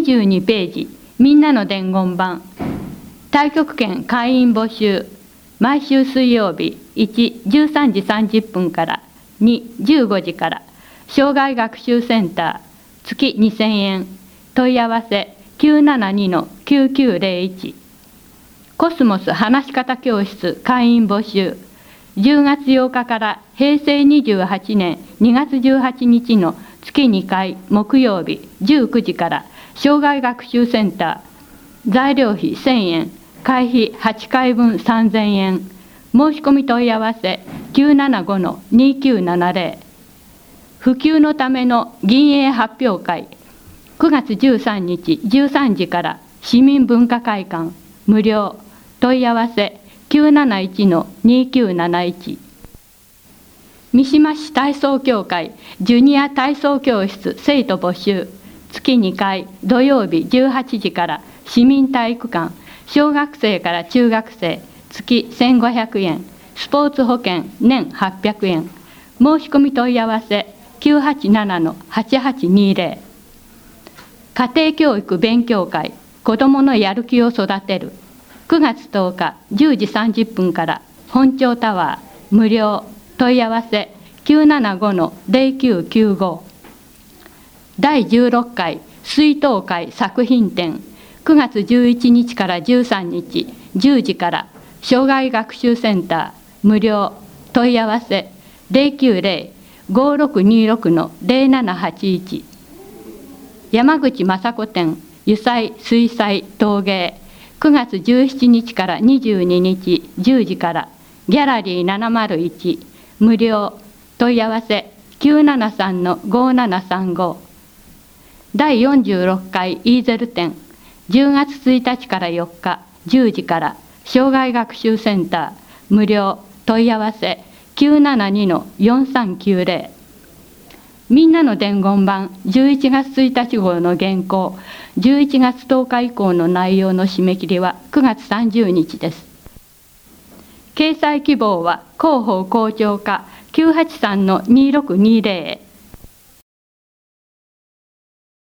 22ページ、みんなの伝言板。太極拳会員募集。毎週水曜日、1、13時30分から、2、15時から。障害学習センター、月2000円。問い合わせ、972-9901。コスモス話し方教室会員募集。10月8日から平成28年2月18日の月2回木曜日19時から障害学習センター。材料費1000円。会費8回分3000円。申し込み問い合わせ 975-2970。普及のための銀営発表会。9月13日13時から市民文化会館無料。問い合わせ 971-2971。三島市体操協会ジュニア体操教室生徒募集。月2回土曜日18時から市民体育館。小学生から中学生月1500円。スポーツ保険年800円。申し込み問い合わせ 987-8820。家庭教育勉強会子どものやる気を育てる。9月10日10時30分から本町タワー無料。問い合わせ 975-0995。第16回水筒会作品展。9月11日から13日10時から障害学習センター無料。問い合わせ 090-5626-0781。山口雅子展油彩水彩陶芸。9月17日から22日10時からギャラリー701無料。問い合わせ 973-5735。第46回イーゼル展10月1日から4日10時から障害学習センター無料。問い合わせ 972-4390。みんなの伝言板11月1日号の原稿、11月10日以降の内容の締め切りは9月30日です。掲載希望は広報広聴課 983-2620へ。